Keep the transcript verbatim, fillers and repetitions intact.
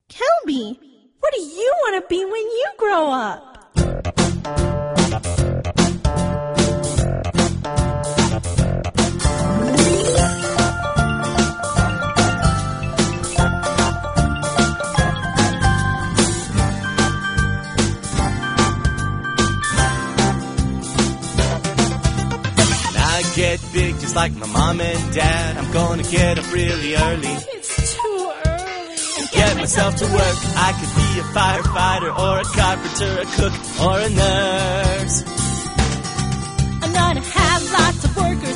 Kelby, what do you want to be when you grow up? Get big just like my mom and dad. I'm gonna get up really early. It's too early. Get myself to work. I could be a firefighter or a carpenter, a cook or a nurse. I'm gonna have lots of workers